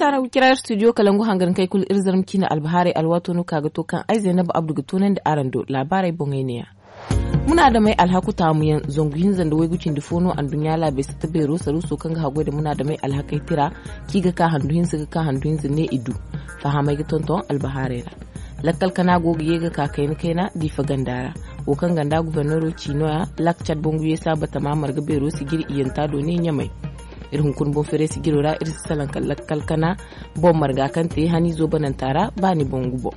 tara kirar studio kalangu hangarin kai kul irzarm kina albahare alwato no kaga to kan ai Zainab Abdu gutunan da arando labarai bongaineya muna da mai alhakuta mu yan zonguhin zanda wai gucin difono an dunya la bai ta bero saru so kan ga hagoi da muna da mai alhakai tira kiga ka handuhin su ka handuhin ne idu fahamai ga tonton albahare lakkal kana gogiye ga kakaini kaina difa gandara o kan ganda gubernoro chinoya lakchat bongu yesa bata mamar ga bero sigir iyanta do ne nyamai irin kun bon fere sigiro ra irin salan lakkal kana bon marga kan te hani zo banan tara bani bongu bo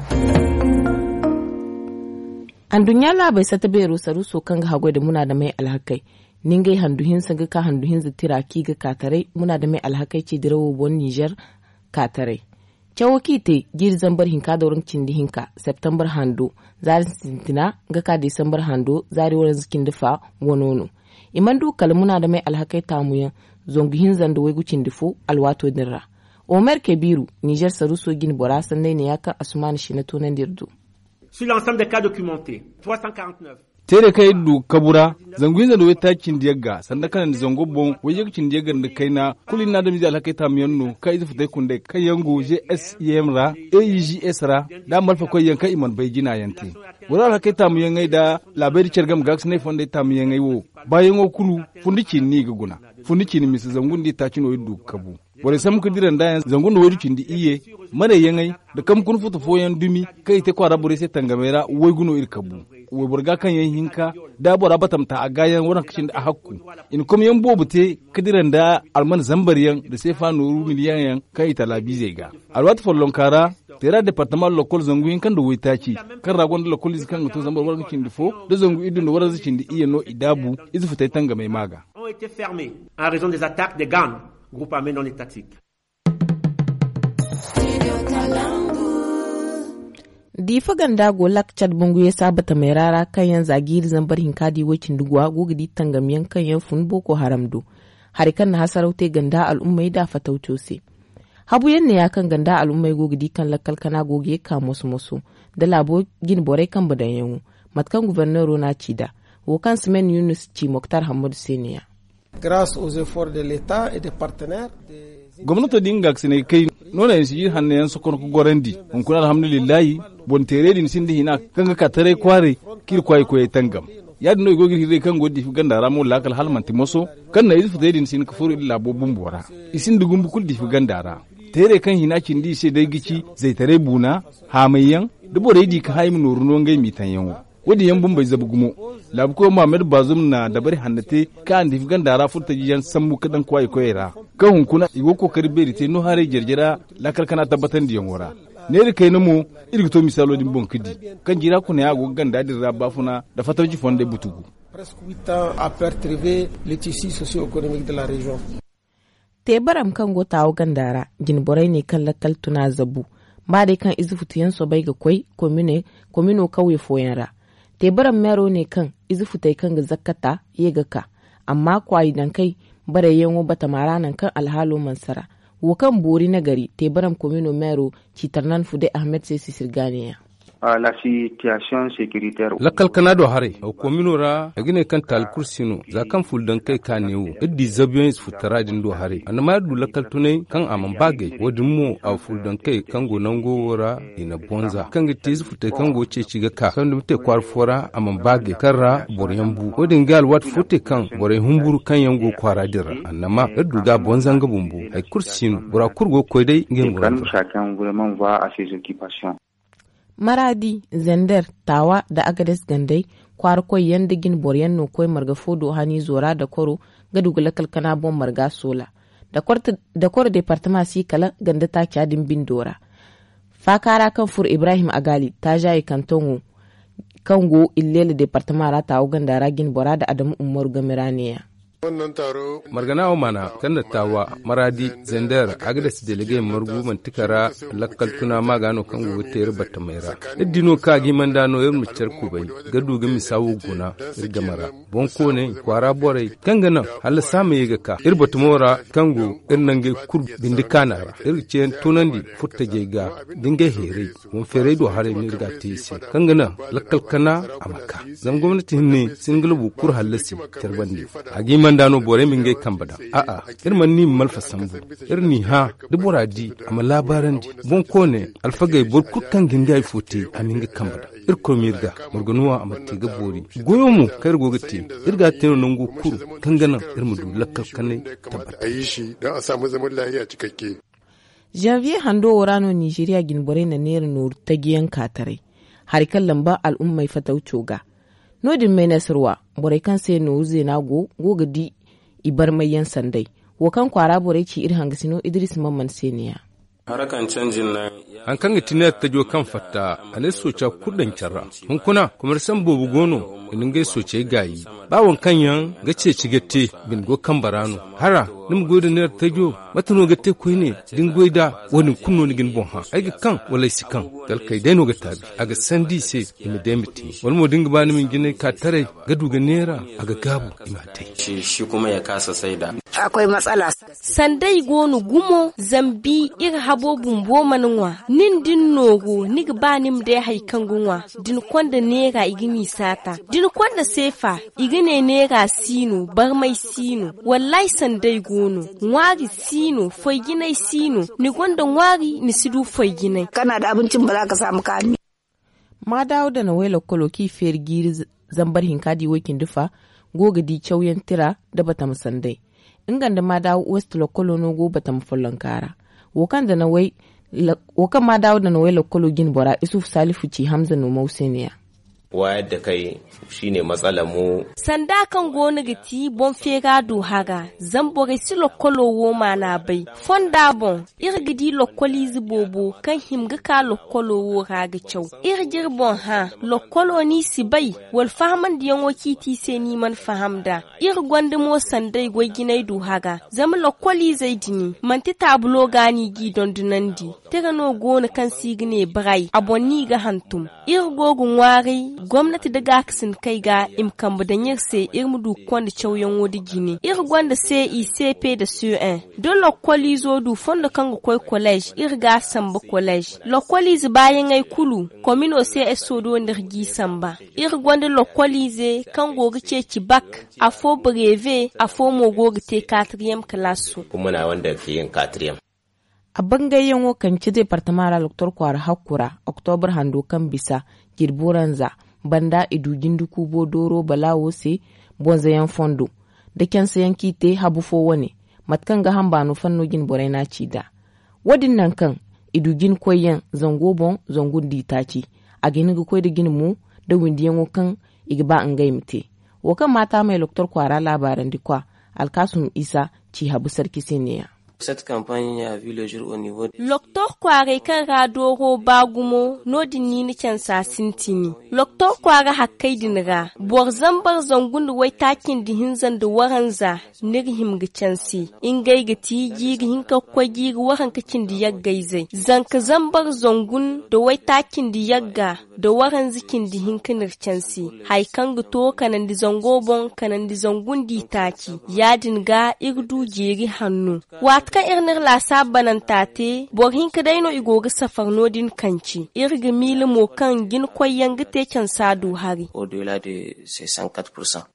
an dunya la bai sata bero saru so kan ga hagoi da muna da mai alhakai ningai handuhin saga ka handuhin zitira ki ga katare muna da mai alhakai ce dirawo bon Niger katare Chawaki te gir zambar hinka da wurin cindi hinka September hando zari sintina ga ka December hando zari wurin zikin dafa wonono imandu kalmuna da mai alhakai tamuyan zongihin zando wai gucin difo alwato dirra Omer Kebiru Niger saruso gin bora sanne ne yaka Asmani shi na tonan dirdu sur l'ensemble des cas documentés 349 tere kai du kabura zanguin da wata kin diyaga sanda kana da zango bon waje kin diyaga da kaina kulin na da mi alhakai ta miyanno kai da fitai kun da kai yango JSEM ra AEGS ra da malfa koy yanka iman bai gina yante wala alhakai ta miyan ai da labari cergam gax ne fonde ta miyan ai wo bayan wo kulu fundiki ni guguna fundiki ni mis zangun di ta kino du kabu wala sam ku diran da zangun da wadi kin di iye mare yangai da kam kun futu foyan dumi kai te kwara bure sai tangamera wai guno ir kabu wai burga kan yan hinka da bora batamta a gayan wurin kishin a hakku in kuma yan bobute kadiran da alman zambariyan da sai fa nuru miliyan yan kai talabi zai ga alwat follon kara tera departement local zangu yin kan da waitaci kan ragon da local kan to zambar wurin kishin difo da zangu idun da wurin kishin di iya no idabu izu fitai tanga mai maga ont été fermés en raison des attaques des gangs groupes armés non étatiques. Difa ganda go lakchat bungu ya sabata mai rara kan yan zagiri zambar hinkadi wakin duguwa gugudi tangamiyan kan yan fun boko haram do harikan na hasaraute ganda al'ummai da fatautose habu yanne ya kan ganda al'ummai gugudi kan lakkal kana goge ka musu da labo gin bore kan badan yanwu matkan gubernero na cida wokan Simen Yunus ci Moktar Hamadu Seniya grâce aux efforts de l'État et des partenaires gwamnati dinga ne kai nona yin sijir hannayen su kon ku gorandi on kuna alhamdulillah bon tere din sindi hina kanga ka tare kware kir kwai ko tangam ya dino go gir kan godi fi ganda ramu lakal halmanti moso kan na ifu din sin ka furu illa bobun bora isin dugum bu kul di fi gandara tere kan hina kin di sai dai gici zai tare buna hamayyan dubo di ka haymu noruno ngai mitan yanwo wadi yan bumbai zabu gumo labu ko Muhammad Bazum na da bari hannate ka andi fi gandara furta jiyan sammu kadan kwai koyera ka hunkuna igo ko karberi te no hare jerjera lakal kana tabbatan diyan wora ne kai namo irgito misalo din bon kidi kan jira kuna ya go ganda dir rabafuna da fatawji fonde butugu presque 8 ans à perturber le tissu socio-économique de la région tebaram kan go tawo gandara gin borai ne kan lakal tuna zabu ba dai kan izufutiyan so bai ga koi komino kauye foyanra tebaran mero ne kan izufutai kan ga zakata yega ka amma kwai dan kai bare yanwo bata maranan kan alhalo mansara wo kan bori na gari tebaran komino mero citarnan fude Ahmed Sesi Sirganiya la situation sécuritaire lakal kanado hare o komino ra agine kan tal kursino za kan fuldan kai kanewo iddi zabiyon futara din do hare anama du lakal tunai kan aman bagay wodin mo a fuldan kai kan go nango wora ina bonza kan ga tiz futai kan go ce ciga ka kan dum te kwar fora aman bagay karra boryambu wodin gal wat futai kan boray humburu kan yango kwara dira anama iddu ga bonza ga bumbu ay kursino bura kurgo koydai ngem ran chacun vraiment va à ses occupations. Maradi, Zender, Tawa da Agades Gandai, kwarkwai yanda gin boryan no koi marga fodo hani zora da koro ga dugula kalkana bon marga sola. Da kwar departement si kala ganda ta kyadin bin dora. Fakara kan fur Ibrahim Agali ta jaye kantongo kango illele departement ra tawo ganda ragin bora da Adamu Umaru Gamiraniya. Wannan taro margana o mana kan tawa maradi zender agades delege margu mantikara lakkal tuna magano kan go ter batta maira dino ka gi mandano yer mu cerku bai gadu ga misawu guna irga mara bonko ne kwara bore kangana hal same yega ka irbatu mora kango irnange kur bindikana irce tunandi futta ga dinga here won fere do hare ni irga tisi kangana lakkal kana amaka zam gwamnati ne singulu kur halasi terbandi agi bandano bore min gai kambada a'a irman ni malfa sambu irni ha dubura di amma labaran di bon kone alfagai bor kutkan gingai fote amin ga kambada irko mirga murgunuwa amatti ga bori goyo mu kai gogati irga teno nango kuru kangana irmu du lakkal kanai tabbata ayi shi dan a samu zaman lafiya cikakke. Janvier hando worano Nigeria ginbore na ner nur tagiyan katarai harikan lamba al'ummai fatau coga nodin mai nasarwa bore kan sai no uze na goga di ibar mai yan sandai wakan kwara bore ci irhan gasino Idris Mamman Seniya harakan canjin nan an kan tinar ta jo kan fatta ale socha kudin charra mun kuna kuma san bobu gono inin gai soce gayi bawon kanyan gace cigette bin go kan barano hara nim godo ne ta jo matano gatte ko ne din goida wani kunno ni gin bon ha ai kan walai sikan dal kai dai no gatta aga sandi se imi demiti wal mo dinga bani min gine ka tare gadu ga nera aga gabu imatai shi kuma ya kasa saida akwai matsala sandai gonu gumo zambi ir habo bumbo manwa nin din nogo nig banim de haikan gunwa din kwanda nera igini sata din kwanda sefa igine nera sino bar mai sino wallahi sandai gonu ngwari sino foi ginai sino ni gwanda ngwari ni sidu foi ginai kana da abincin ba za ka samu kami ma dawo da nawela koloki fer giri zambar hinkadi wakin dufa goga di chauyen tira da bata musandai inganda ma dawo west lokolo no go bata mufollan kara wokan ma dawo da nawai lokolo gin bora Isuf Salifu ci Hamza no Mauseniya wayar da kai shine matsalar mu sanda kan gona gati bon fega do haga zambore si lokolo wo mana bai fonda bon irgidi lokoli zibobo kan himga ka lokolo wo haga chau irgir bon ha lokolo ni si bai wal fahman diyan wakiti se ni man fahamda irgwande mo sandai goginai do haga zam lokoli zaidini manti tabulo gani gi don dunandi tega no gona kan signe brai abonni ga hantum irgogun wari gwamnati da gaksin kai ga imkan da yirse irmudu kwanda chauyan wodi gine irgwanda sai ICP da CN don lokoli zo du fonda kanga koi college irga samba college lokoli z bayan ai kulu komino sai esodo ndirgi samba irgwanda lokoli ze kango gice ci bak afo breve afo mogo gite 4e classe kuma na wanda ke yin 4e a bangayen wakanci departamara Dr. Kwara Hakura Oktobar hando kan bisa girburanza banda idugin duku bodoro balawo se bonzayan fondo da kyan sayan kite habufo wane matkan ga hamba no fanno gin borai na cida wadin nan kan idugin koyen zango bon zangun ditaci a gini ga koy da gin mu da windiyan wakan igba an gaimte wakan mata mai Dr. Kwara labaran dikwa Alkasum Isa ci habu sarki seniya. Cette campagne a vu le jour au niveau Loktor Kware kan radoro bagumo no dinni ni can sa sintini. Loktor Kware hakkai dinra. Bor zambar zangun wai takin di hinzan da waranza nirhim ga cansi. In gai ga tigi ga hinka kwagi ga waran kacin di yaggaizai. Zanka zambar zangun da wai takin di yagga da waran zikin di hinka nircansi. Haikan ga to kanan di zangobon kanan di zangun di taki. Yadin ga irdu jeri hannu. Ka irnir la sabanan tate borhin kadaino igoga safarnodin kanci irga mili mo kan gin koyan gite kan sadu hari au-delà de 104%.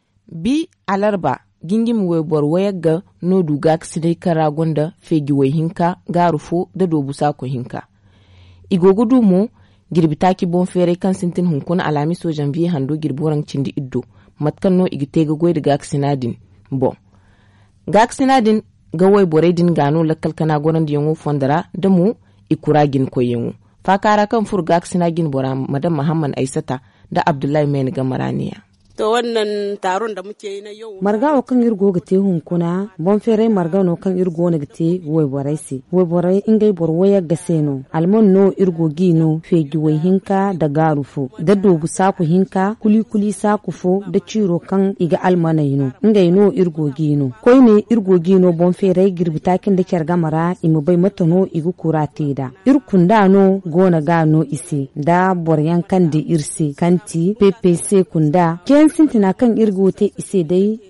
Bi alarba gingim we bor wayaga no duga ksidai kara gonda fegi we hinka garufo da dobusa ko hinka igogo dumo girbitaki bon fere kan sintin hunkuna alami so janvier hando girboran cindi iddo matkan no igitega goyde gaksinadin bon gaksinadin gawai borai din gano lakal kana gonan da yango fondara da mu ikura gin koyenwu fakara kan furga sina gin bora madam Muhammad Aisata da Abdullahi Main Gamaraniya to wannan taron da muke yi na yau marga kan irgo gate hunkuna bon fere marga no kan irgo na gate wai borai si wai borai ingai bor waya gaseno almon no irgo gino fegi wai hinka da garufu da dobu saku hinka kuli saku fo da ciro kan iga almana yino ingai no irgo gino koi ne irgo gino bon fere girbitakin da kyar gamara imu bai mata no igu kurate da irkunda no gona gano isi da boryan kan di irsi kanti PPC kunda sintina kan irgo te ise dai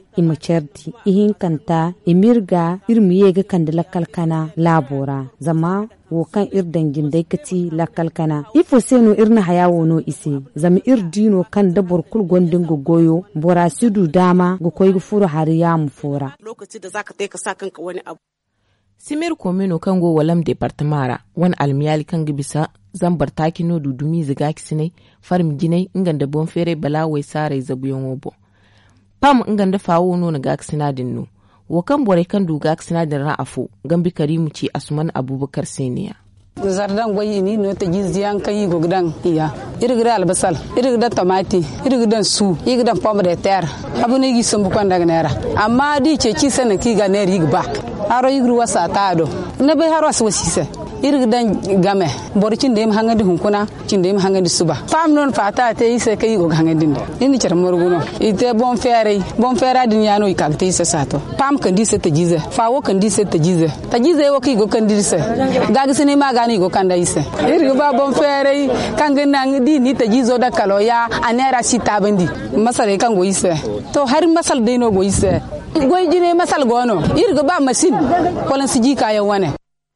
imacerti ihin kanta imirga irmiye ga kan da lakalkana labora zama wo kan irdan gindai kati lakalkana ifo seno irna hayawo no ise zama irdino kan da borkul gondin goyo bora sudu dama go koy furu hariya mu fora lokaci da zaka ka sa kanka wani abu simir komino kan go walam departamara wani almiyali kan gibisa zambar taki no dudumi ziga kisine farm ginai inganda bon fere bala wai sare zabuyon wobo pam inganda fawo no na gaksina dinno wo kan bore kan du gaksina din ra'afu gambi karimu ci asuman abubakar seniya zardan goyi ni no ta giziyan kan yi gogdan iya irgida albasal irgida tomati irgida su irgida pomme de terre abu ne gi sombu kan daga nera amma di ce ki sanin ki ga neri ba haro igru wasa tado na be haro wasu wasise irgidan game borcin da yim hangandi hunkuna cin da yim hangandi suba fam non fata te ise kai go hangandi indi cer morguno ite bon fere din yano ikagte ise sato pam kan dise te jize fawo kan dise te jize wo ki go kan dise gagi sene magani go kan da ise irgi ba bon fere kan ganang di ni te jizo da kaloya anera sita bandi masale kan go ise to har masal de no go ise goy jine masal gono irgi ba masin kolan siji kayan wane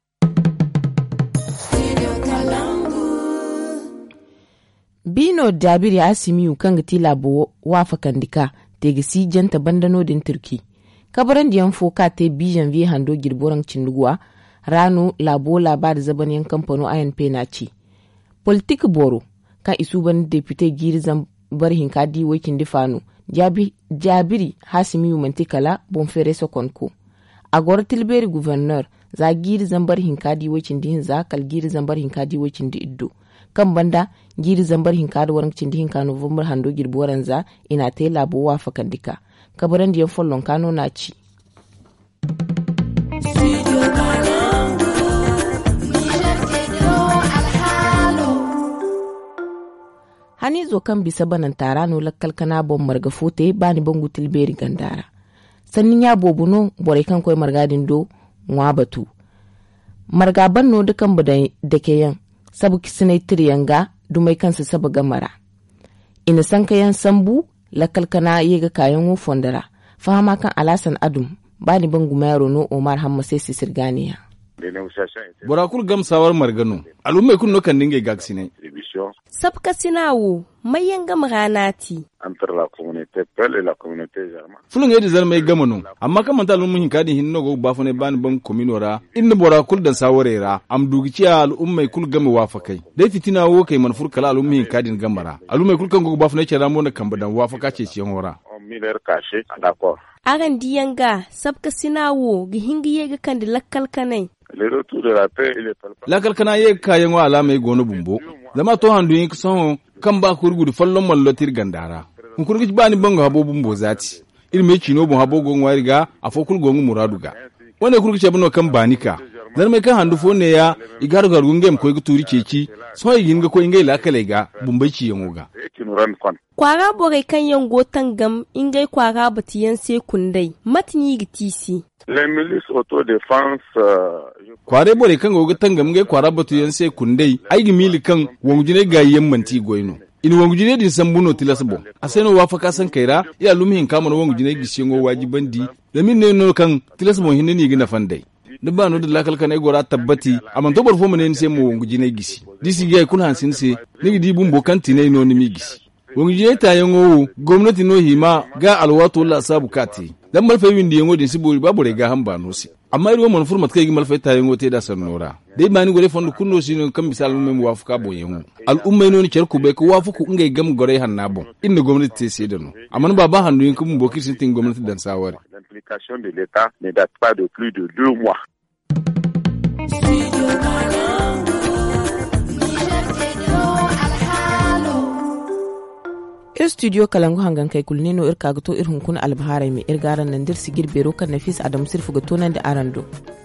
bino dabiri asimiyu kan gati labo wafa kandika tega si janta bandano din turki kabaran diyan foka te bijan vi hando girboran cinduguwa rano labo labar zabanyan kamfano ANP na ci politik boro kan isu ban depute girizan barhin kadi wakin difano jabiri hasimiyu mantikala bonfere sokonko agora tilberi gouverneur za girizan barhin kadi wakin din za kal girizan barhin kadi wakin di iddo kan banda giri zambar hinka da warancin da hinka November hando girboran za ina ta yi labo wa fakandika kabaran da yan follon kano na ci. Hani zo kan bisa banan tara no lakkal kana bon marga fote bani bangu tilberi gandara sannin ya bobuno bore kan koy margadin do ngwa batu marga banno dukan budai dake yan sabu kisinai tiriyanga dumai kansu saba gamara ina san kayan sambu lakalkana yega kayan wufondara fahama kan alasan adum bani bangu mayaro no Omar Hamma sai sirganiya borakul gamsawar margano alumai kun nokan dinga gaksine sabka sinawo mayan gam ranati entre la communauté Peul et la communauté Germain. Fulun yedi zarmai gamano amma kan manta alummin kadi hinno go bafune ban ban kominora inda borakul dan sawarera am dugici al'ummai kul gama wafakai dai fitina wo kai manfur kala alummin kadin gamara alumai kul kan go bafune ce ramo na kambadan wafaka ce ciyan hora Miller caché d'accord. Aran diyanga sabka sinawo gi hingiye ga kan lakkal kanai Le retour de la paix il est palpable. Lakkal kana ye kayan wa alamai gono bumbo zama to handu yin kusan kan ba ku rugudu fallon mallotir gandara kun kurgi bani bango habo bumbo zati ilme chino bon habo gon wariga afokul gon muraduga wanda kurgi ce bano kan banika dan mai kan handu fone ya igaru gargun gem ko turi ceci so yin ga ko ingai lakale ga bumbai ci yangoga kwara bore kan yango tangam ingai kwara batiyan sai kundai matni gitisi les milices autodéfense kware bore kan goga tangam ngai kwara batiyan sai kundai ai gimili kan wongujine ga yammanti goyno in wongujine din sambuno tilasbo aseno wafaka san kaira ya lumihin kamar wongujine gishengo wajibandi da min ne no kan tilasbo hinne ni gina fandai dubba no da lakal kan gora tabbati amman to barfo mun sai mu wongujine gisi disi ga kun hansin se ni di bumbo kan tinai no ni mi gisi wongujine ta yango gwamnati no hima ga alwato la sabu kati dan malfa windi yango din sibori babu rega hamba no si amma iri wannan furmat kai malfa ta yango te da sanora dai bani gore fondu kunno sino kan misal mun wafuka bo yango al'ummai no ni cerku be ko wafuku ngai gam gore hanna bon inda gwamnati te sai da no amma baba hannu yin kun boki sitin gwamnati dan sawari l'implication de l'état ne date pas de plus de 2 mois. Studio Kalangu hangan kai kulnino irka gato irhun kun albahara mai irgaran nan dirsi girbero kan Nafis Adam Sirfu gato nan da Arando.